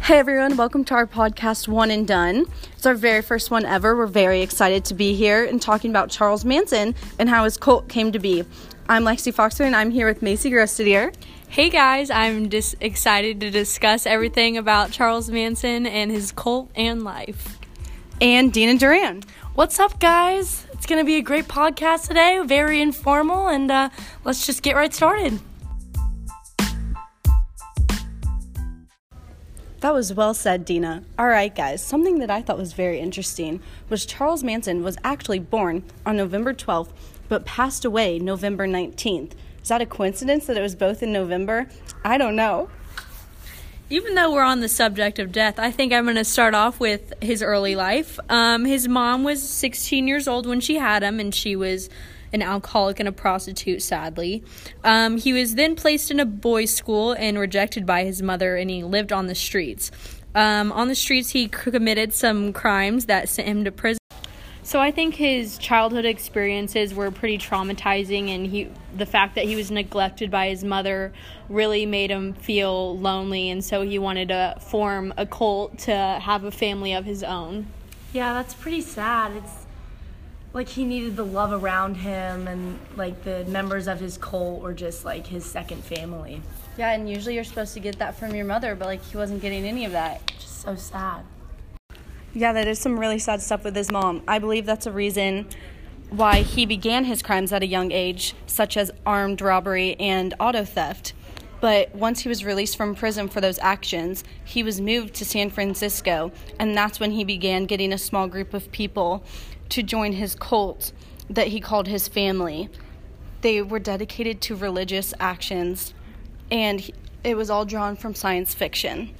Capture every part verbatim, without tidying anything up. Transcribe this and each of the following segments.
Hey everyone, welcome to our podcast, One and Done. It's our very first one ever. We're very excited to be here and talking about Charles Manson and how his cult came to be. I'm Lexi Foxer and I'm here with Macy Grostadier. Hey guys, I'm just excited to discuss everything about Charles Manson and his cult and life. And Dina Duran. What's up, guys? It's going to be a great podcast today, very informal, and uh, let's just get right started. That was well said, Dina. All right, guys, something that I thought was very interesting was Charles Manson was actually born on November twelfth, but passed away November nineteenth. Is that a coincidence that it was both in November? I don't know. Even though we're on the subject of death, I think I'm going to start off with his early life. Um, his mom was sixteen years old when she had him, and she was an alcoholic and a prostitute, sadly. Um, he was then placed in a boys' school and rejected by his mother, and he lived on the streets. Um, on the streets, he committed some crimes that sent him to prison. So I think his childhood experiences were pretty traumatizing, and he, the fact that he was neglected by his mother really made him feel lonely, and so he wanted to form a cult to have a family of his own. Yeah, that's pretty sad. It's like he needed the love around him, and like the members of his cult were just like his second family. Yeah, and usually you're supposed to get that from your mother, but like he wasn't getting any of that. Just so sad. Yeah, that is some really sad stuff with his mom. I believe that's a reason why he began his crimes at a young age, such as armed robbery and auto theft. But once he was released from prison for those actions, he was moved to San Francisco, and that's when he began getting a small group of people to join his cult that he called his family. They were dedicated to religious actions, and it was all drawn from science fiction.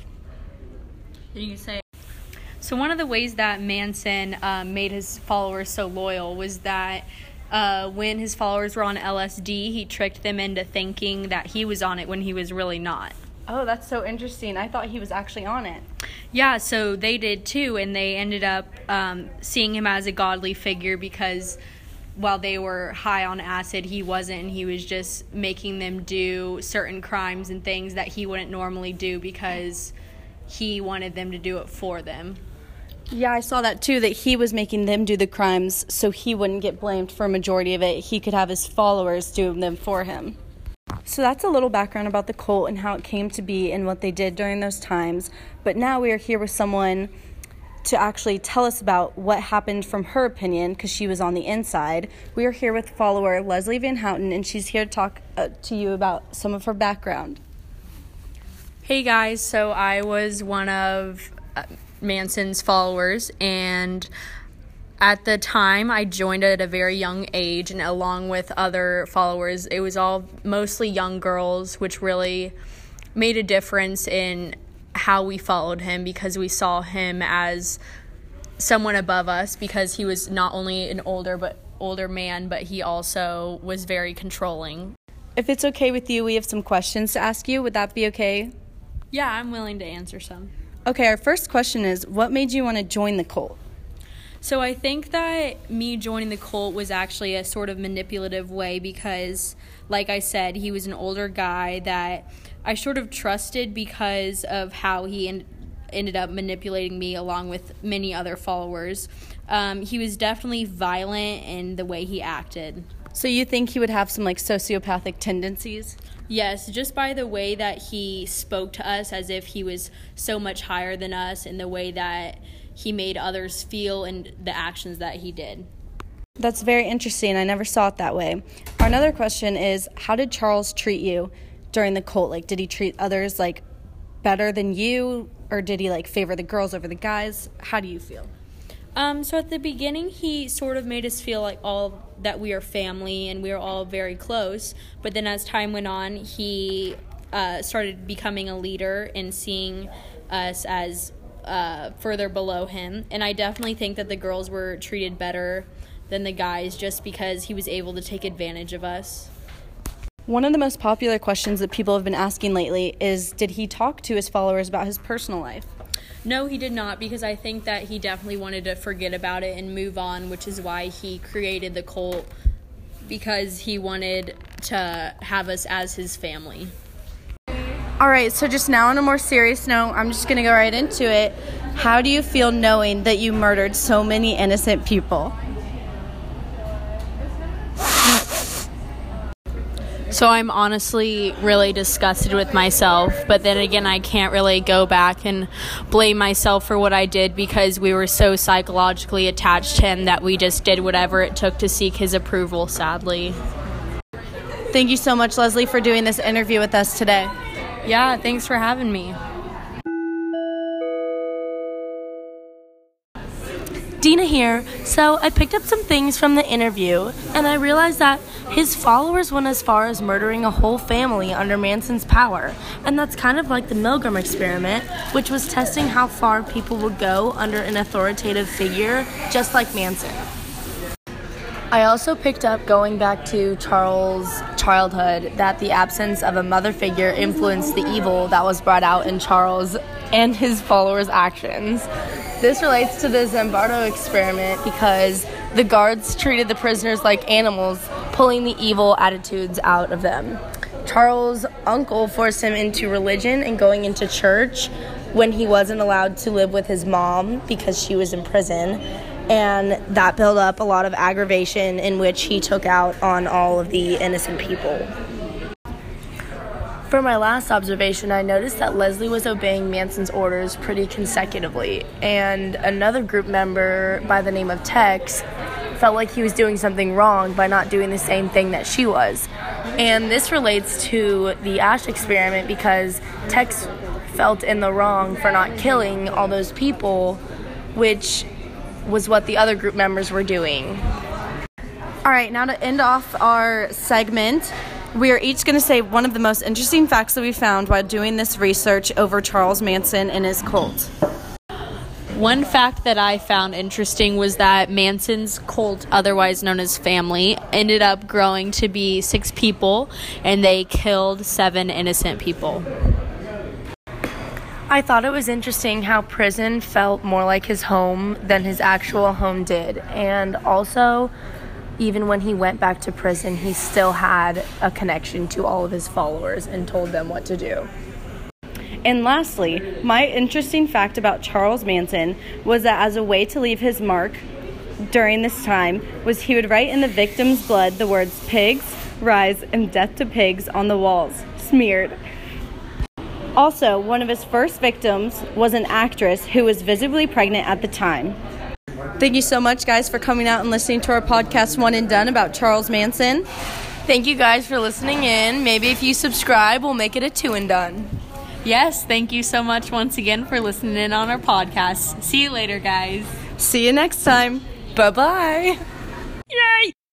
You say. So one of the ways that Manson um, made his followers so loyal was that uh, when his followers were on L S D, he tricked them into thinking that he was on it when he was really not. Oh, that's so interesting. I thought he was actually on it. Yeah, so they did too, and they ended up um, seeing him as a godly figure because while they were high on acid, he wasn't. He was just making them do certain crimes and things that he wouldn't normally do because he wanted them to do it for them. Yeah, I saw that too, that he was making them do the crimes so he wouldn't get blamed for a majority of it. He could have his followers do them for him. So that's a little background about the cult and how it came to be and what they did during those times. But now we are here with someone to actually tell us about what happened from her opinion, because she was on the inside. We are here with follower Leslie Van Houten, and she's here to talk uh, to you about some of her background. Hey guys, so I was one of uh, Manson's followers, and at the time I joined at a very young age, and along with other followers, it was all mostly young girls, which really made a difference in how we followed him because we saw him as someone above us because he was not only an older but older man, but he also was very controlling. If it's okay with you, we have some questions to ask you. Would that be okay? Yeah, I'm willing to answer some. Okay, our first question is, what made you want to join the cult? So I think that me joining the cult was actually a sort of manipulative way because, like I said, he was an older guy that I sort of trusted because of how he en- ended up manipulating me along with many other followers. Um, he was definitely violent in the way he acted. So you think he would have some like sociopathic tendencies? Yes, just by the way that he spoke to us as if he was so much higher than us and the way that he made others feel and the actions that he did. That's very interesting. I never saw it that way. Our another question is, how did Charles treat you during the cult? Like, did he treat others like better than you, or did he like favor the girls over the guys? How do you feel? Um, so at the beginning, he sort of made us feel like all that we are family and we are all very close. But then as time went on, he uh, started becoming a leader and seeing us as uh, further below him. And I definitely think that the girls were treated better than the guys just because he was able to take advantage of us. One of the most popular questions that people have been asking lately is, did he talk to his followers about his personal life? No, he did not, because I think that he definitely wanted to forget about it and move on, which is why he created the cult, because he wanted to have us as his family. All right, so just now on a more serious note, I'm just going to go right into it. How do you feel knowing that you murdered so many innocent people? So I'm honestly really disgusted with myself, but then again, I can't really go back and blame myself for what I did because we were so psychologically attached to him that we just did whatever it took to seek his approval, sadly. Thank you so much, Leslie, for doing this interview with us today. Yeah, thanks for having me. Dina here. So I picked up some things from the interview, and I realized that his followers went as far as murdering a whole family under Manson's power. And that's kind of like the Milgram experiment, which was testing how far people would go under an authoritative figure, just like Manson. I also picked up, going back to Charles' childhood, that the absence of a mother figure influenced the evil that was brought out in Charles and his followers' actions. This relates to the Zimbardo experiment because the guards treated the prisoners like animals, pulling the evil attitudes out of them. Charles' uncle forced him into religion and going into church when he wasn't allowed to live with his mom because she was in prison. And that built up a lot of aggravation in which he took out on all of the innocent people. For my last observation, I noticed that Leslie was obeying Manson's orders pretty consecutively, and another group member by the name of Tex felt like he was doing something wrong by not doing the same thing that she was. And this relates to the Ash experiment because Tex felt in the wrong for not killing all those people, which was what the other group members were doing. All right, now to end off our segment, we are each going to say one of the most interesting facts that we found while doing this research over Charles Manson and his cult. One fact that I found interesting was that Manson's cult, otherwise known as family, ended up growing to be six people, and they killed seven innocent people. I thought it was interesting how prison felt more like his home than his actual home did. And also, even when he went back to prison, he still had a connection to all of his followers and told them what to do. And lastly, my interesting fact about Charles Manson was that as a way to leave his mark during this time was he would write in the victim's blood the words pigs, rise, and death to pigs on the walls, smeared. Also, one of his first victims was an actress who was visibly pregnant at the time. Thank you so much, guys, for coming out and listening to our podcast, One and Done, about Charles Manson. Thank you guys for listening in. Maybe if you subscribe, we'll make it a two and done. Yes, thank you so much once again for listening in on our podcast. See you later, guys. See you next time. Bye-bye.